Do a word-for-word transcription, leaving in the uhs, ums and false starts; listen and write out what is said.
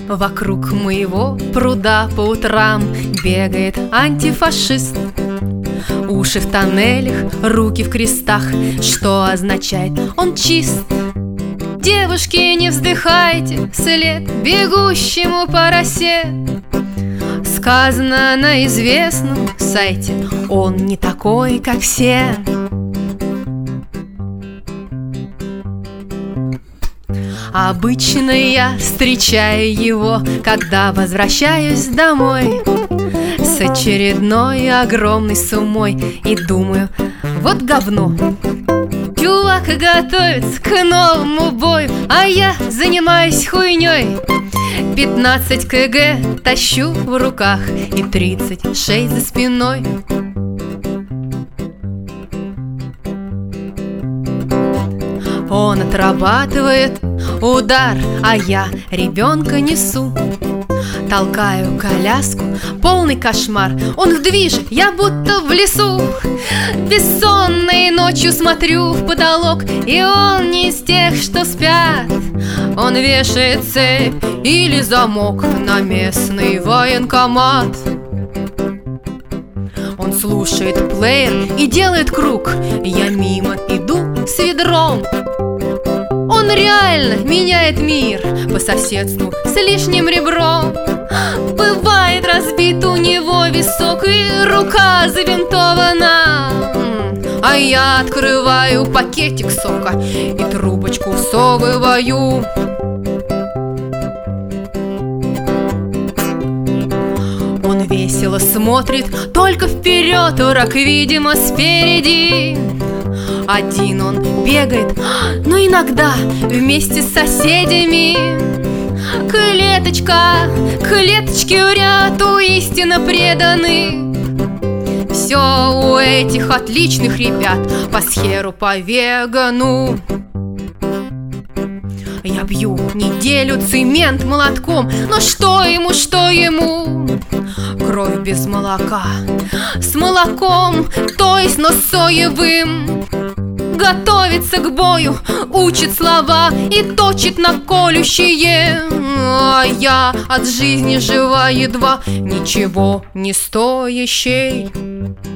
Вокруг моего пруда по утрам бегает антифашист. Уши в тоннелях, руки в крестах, что означает он чист. Девушки, не вздыхайте вслед бегущему по росе. Сказано на известном сайте, он не такой, как все. Обычно я встречаю его, когда возвращаюсь домой с очередной огромной суммой и думаю: вот говно. Чувак готовится к новому бою, а я занимаюсь хуйней. Пятнадцать килограмм тащу в руках и тридцать шесть за спиной. Он отрабатывает удар, а я ребенка несу. Толкаю коляску, полный кошмар. Он в движе, я будто в лесу. Бессонной ночью смотрю в потолок, и он не из тех, что спят. Он вешает цепь или замок на местный военкомат. Он слушает плеер и делает круг. Я мимо иду с ведром. Он реально меняет мир по соседству с лишним ребром. Бывает разбит у него висок и рука забинтована, а я открываю пакетик сока и трубочку всовываю. Он весело смотрит только вперед, враг, видимо, спереди. Один он бегает, но иногда вместе с соседями. Клеточка, клеточки в ряд у истинно преданы. Все у этих отличных ребят по схеру, по вегану. Я бью неделю цемент молотком, но что ему, что ему? Кровь без молока, с молоком, то есть, но соевым. Готовится к бою, учит слова и точит на колющие. А я от жизни жива едва, ничего не стоящей.